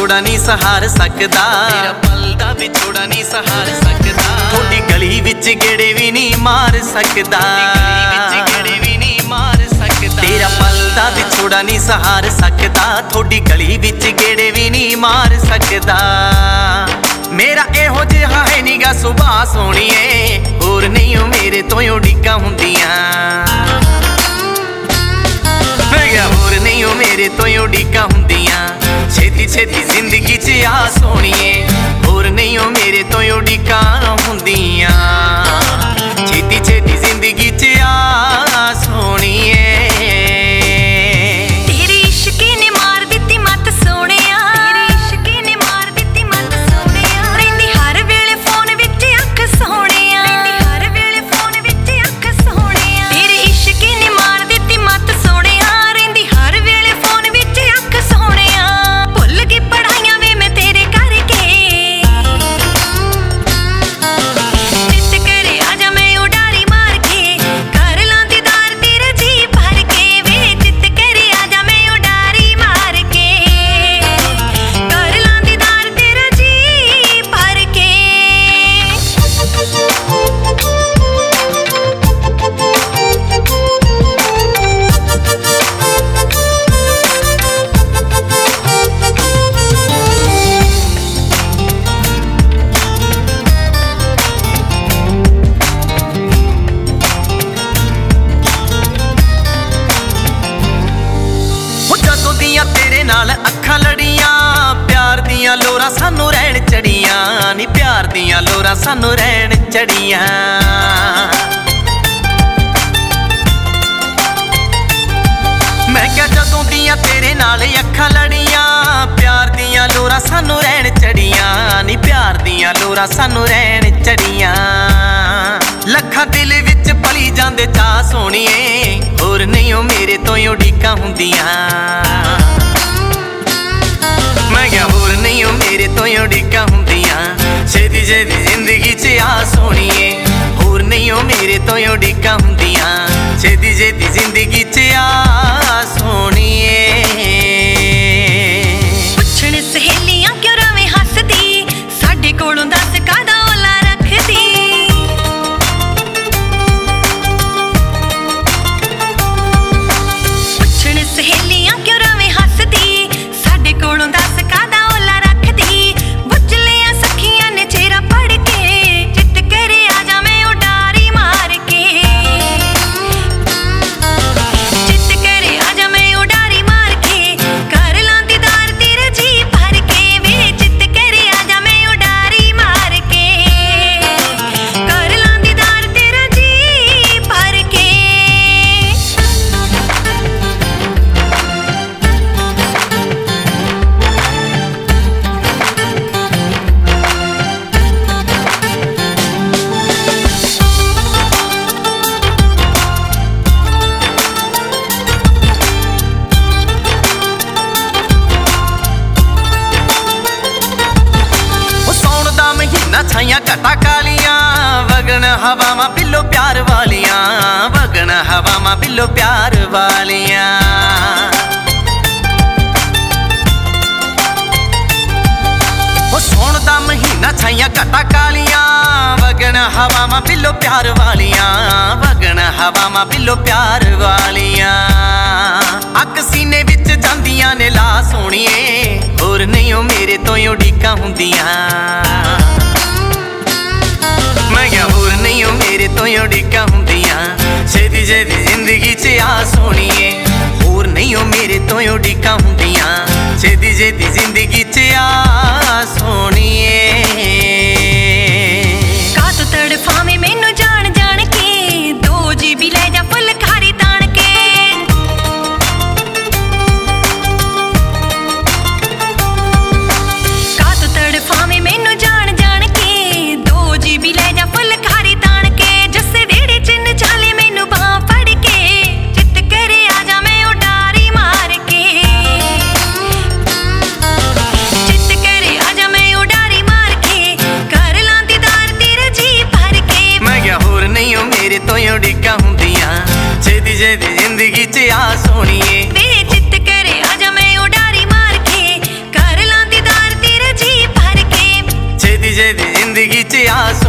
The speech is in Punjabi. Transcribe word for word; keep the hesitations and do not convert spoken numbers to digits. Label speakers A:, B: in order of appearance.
A: ਵਿਛੋੜਾ ਨਹੀਂ ਸਹਾਰ ਸਕਦਾ, ਤੇਰਾ ਪਲ ਦਾ ਵਿਛੋੜਾ ਨਹੀਂ ਸਹਾਰ ਸਕਦਾ। ਤੁਹਾਡੀ ਗਲੀ ਵਿੱਚ ਗੇੜੇ ਵੀ ਨਹੀਂ ਮਾਰ ਸਕਦਾ, ਗਲੀ ਵਿੱਚ ਗੇੜੇ ਵੀ ਨਹੀਂ ਮਾਰ ਸਕਦਾ। ਤੇਰਾ ਪਲ ਦਾ ਵਿਛੋੜਾ ਨਹੀਂ ਸਹਾਰ ਸਕਦਾ, ਤੁਹਾਡੀ ਗਲੀ ਵਿੱਚ ਗੇੜੇ ਵੀ ਨਹੀਂ ਮਾਰ ਸਕਦਾ। ਮੇਰਾ ਇਹੋ ਜਿਹਾ ਹੈ ਨੀਗਾ ਸੁਭਾਅ ਸੋਹਣੀਏ, ਹੋਰ ਨਹੀਂ ਉਹ ਮੇਰੇ ਤੋਂ ਉਡੀਕਾਂ ਹੁੰਦੀਆਂ। ਮੈਂ ਕਿਹਾ ਹੋਰ ਨਹੀਂ ਉਹ ਮੇਰੇ ਤੋਂ ਉਡੀਕਾਂ ਹੁੰਦੀਆਂ। ਛੇਤੀ ਛੇਤੀ ਜ਼ਿੰਦਗੀ 'ਚ ਆ ਸੋਹਣੀਏ, ਹੋਰ ਨਹੀਂ ਉਹ ਮੇਰੇ ਤੋਂ ਉਡੀਕਾਂ ਹੁੰਦੀਆਂ। ਛੇਤੀ ਛੇਤੀ ਜ਼ਿੰਦਗੀ 'ਚ ਆ ਸੋਹਣੀਏ।
B: ਤੇਰੇ ਇਸ਼ਕੇ ਨੇ ਮਾਰ ਦਿੱਤੀ ਮੱਤ ਸੋਹਣਿਆ, ਤੇਰੇ ਇਸ਼ਕੇ ਨੇ ਮਾਰ ਦਿੱਤੀ ਮੱਤ ਸੋਹਣਿਆ। ਰਹਿੰਦੀ ਹਰ ਵੇਲੇ ਫੋਨ ਵਿੱਚ ਅੱਖ ਸੋਹਣਿਆ, ਰਹਿੰਦੀ ਹਰ ਵੇਲੇ ਫੋਨ ਵਿੱਚ ਅੱਖ ਸੋਹਣਿਆ। ਤੇਰੇ ਇਸ਼ਕੇ ਨੇ ਮਾਰ ਦਿੱਤੀ ਮੱਤ ਸੋਹਣਿਆ, ਰਹਿੰਦੀ ਹਰ ਵੇਲੇ ਫੋਨ ਵਿੱਚ ਅੱਖ ਸੋਹਣਿਆ। ਭੁੱਲ ਗਈ ਪੜਾਈਆਂ ਵੇ ਮੈਂ ਤੇਰੇ ਕਰਕੇ, ਜਿੱਤ ਕਰੇ ਆਜਾ ਮੈਂ ਉਡਾਰੀ ਮਾਰ ਕੇ, ਕਰ ਲਾਂ ਦੀਦਾਰ ਤੇਰਾ ਜੀ ਭਰ ਕੇ ਵੇ। ਜਿੱਤ ਕਰੇ ਆਜਾ ਮੈਂ ਉਡਾਰੀ ਮਾਰ ਕੇ, ਕਰ ਲਾਂ ਦੀਦਾਰ ਤੇਰਾ ਜੀ ਭਰ ਕੇ।
A: ਉਹ ਜਦੋਂ ਦੀਆਂ ਤੇਰੇ ਨਾਲ ਅੱਖਾਂ ਲੜੀਆਂ, ਪਿਆਰ ਦੀਆਂ ਲੋਰਾਂ ਸਾਨੂੰ ਰਹਿਣ ਚੜੀਆਂ ਨੀ, ਪਿਆਰ ਦੀਆਂ ਲੋਰਾਂ ਸਾਨੂੰ ਰਹਿਣ ਚੜੀਆਂ। ਮੈਂ ਕਿਹਾ ਜਦੋਂ ਦੀਆਂ ਤੇਰੇ ਨਾਲ ਅੱਖਾਂ ਲੜੀਆਂ, ਪਿਆਰ ਦੀਆਂ ਲੋਰਾਂ ਸਾਨੂੰ ਰਹਿਣ ਚੜੀਆਂ ਨੀ, ਪਿਆਰ ਦੀਆਂ ਲੋਰਾਂ ਸਾਨੂੰ ਰਹਿਣ ਚੜੀਆਂ। ਲੱਖਾਂ ਦਿਲ ਵਿੱਚ ਪਲੀ ਜਾਂਦੇ ਚਾਹ ਸੋਹਣੀਏ, ਹੋਰ ਨਹੀਂ ਉਹ ਮੇਰੇ ਤੋਂ ਉਡੀਕਾਂ ਹੁੰਦੀਆਂ। ਮੈਂ ਕਿਹਾ ਹੋਰ ਨਹੀਂ ਉਹ ਮੇਰੇ ਤੋਂ ਉਡੀਕਾਂ ਹੁੰਦੀਆਂ। ਛੇਤੀ ਛੇਤੀ ਜ਼ਿੰਦਗੀ 'ਚ ਆ ਸੋਹਣੀਏ, ਹੋਰ ਨਹੀਂ ਉਹ ਮੇਰੇ ਤੋਂ ਉਡੀਕਾਂ ਹੁੰਦੀਆਂ। ਛੇਤੀ ਛੇਤੀ ਜ਼ਿੰਦਗੀ 'ਚ ਆ ਸੋਹਣੀਏ।
B: ਪੁੱਛਣ ਸਹੇਲੀਆਂ ਕਿਉਂ ਰਵੇਂ ਹੱਸਦੀ, ਸਾਡੇ ਕੋਲੋਂ ਦੱਸ ਕਾਹਦਾ ਓਲਾ ਰੱਖਦੀ। ਪੁੱਛਣ ਸਹੇਲੀਆਂ ਕਿਉਂ ਰਵੇਂ ਹੱਸਦੀ, ਸਾਡੇ ਕੋਲੋਂ ਦੱਸ ਕਾਹਦਾ ਓਲਾ ਰੱਖਦੀ। ਬੁੱਝ ਲਿਆ ਸਖੀਆਂ ਨੇ ਚਿਹਰਾ ਪੜ ਕੇ, ਜਿੱਤ ਕਰੇ ਆਜਾ ਮੈਂ ਉਡਾਰੀ ਮਾਰ ਕੇ, ਜਿੱਤ ਕਰੇ ਆਜਾ ਮੈਂ ਉਡਾਰੀ ਮਾਰ ਕੇ, ਕਰ ਲਾਂ ਦੀਦਾਰ ਤੇਰਾ ਜੀ ਭਰ ਕੇ ਵੇ। ਜਿੱਤ ਕਰੇ ਆਜਾ ਮੈਂ ਉਡਾਰੀ ਮਾਰ ਕੇ, ਕਰ ਲਾਂ ਦੀਦਾਰ ਤੇਰਾ ਜੀ ਭਰ ਕੇ।
A: ਉਹ ਸੌਣ ਦਾ ਮਹੀਨਾ ਛਾਈਆਂ ਘਟਾ ਕਾਲੀਆਂ, ਵਗਣ ਹਵਾਵਾਂ ਬਿੱਲੋ ਪਿਆਰ ਵਾਲੀਆਂ, ਵਗਣ ਹਵਾਵਾਂ ਬਿੱਲੋ ਪਿਆਰ ਵਾਲੀਆਂ। ਉਹ ਸੌਣ ਦਾ ਮਹੀਨਾ ਛਾਈਆਂ ਘਟਾ ਕਾਲੀਆਂ, ਵਗਣ ਹਵਾਵਾਂ ਬਿੱਲੋ ਪਿਆਰ ਵਾਲੀਆਂ, ਵਗਣ ਹਵਾਵਾਂ ਬਿੱਲੋ ਪਿਆਰ ਵਾਲੀਆਂ। ਅੱਗ ਸੀਨੇ ਵਿੱਚ ਜਾਂਦੀਆਂ ਨੇ ਲਾ ਸੋਹਣੀਏ, ਹੋਰ ਨਹੀਂ ਉਹ ਮੇਰੇ ਤੋਂ ਉਡੀਕਾਂ ਹੁੰਦੀਆਂ। ਮੈਂ ਕਿਹਾ ਹੋਰ ਨਹੀਂ ਉਹ ਮੇਰੇ ਤੋਂ ਉਡੀਕਾਂ ਹੁੰਦੀਆਂ। ਛੇਤੀ ਛੇਤੀ ਜ਼ਿੰਦਗੀ 'ਚ ਆ ਸੋਹਣੀਏ, ਹੋਰ ਨਹੀਂ ਉਹ ਮੇਰੇ ਤੋਂ ਉਡੀਕਾਂ ਹੁੰਦੀਆਂ। ਛੇਤੀ ਛੇਤੀ ਜ਼ਿੰਦਗੀ 'ਚ ਆ ਸੋਹਣੀਏ।
B: ਕਾਤ ਤੜਫਾਵੇਂ ਮੈਨੂੰ ਜਾਣ ਜਾਣ ਕੇ, ਦੋ ਜੀਬੀ ਲੈ ਜਾ ਫੁੱਲ ਖਾਰੀ ਤਾਣ ਕੇ। ਕਾਤ ਤੜਫਾਵੇਂ ਮੈਨੂੰ ਜਾਣ ਜਾਣ ਕੇ, ਦੋ ਜੀਬੀ ਲੈ ਜਾ ਫੁੱਲ ਖਾਰੀ ਤਾਣ ਕੇ। ਜੱਸੇ ਵੇੜੇ 'ਚ ਨਚਾਲੇ ਮੈਨੂੰ ਬਾਂਹ ਫੜ ਕੇ, ਜਿੱਤ ਕਰੇ ਆਜਾ ਮੈਂ ਉਡਾਰੀ ਮਾਰ ਕੇ, ਜਿੱਤ ਕਰੇ ਆਜਾ ਮੈਂ ਉਡਾਰੀ ਮਾਰ ਕੇ, ਕਰ ਲਾਂ ਦੀਦਾਰ ਤੇਰਾ ਜੀ ਭਰ ਕੇ।
A: ਮੈਂ ਕਿਹਾ ਹੋਰ ਨਹੀਂ ਉਹ ਮੇਰੇ ਤੋਂ ਉਡੀਕਾਂ ਹੁੰਦੀਆਂ। ਛੇਤੀ ਛੇਤੀ ਜ਼ਿੰਦਗੀ 'ਚ ਆ ਸੋਹਣੀਏ।
B: ਵੇ ਜਿੱਤ ਕਰੇ ਆਜਾ ਮੈਂ ਉਡਾਰੀ ਮਾਰ ਕੇ, ਕਰ ਲਾਂ ਦੀਦਾਰ
A: ਆਸ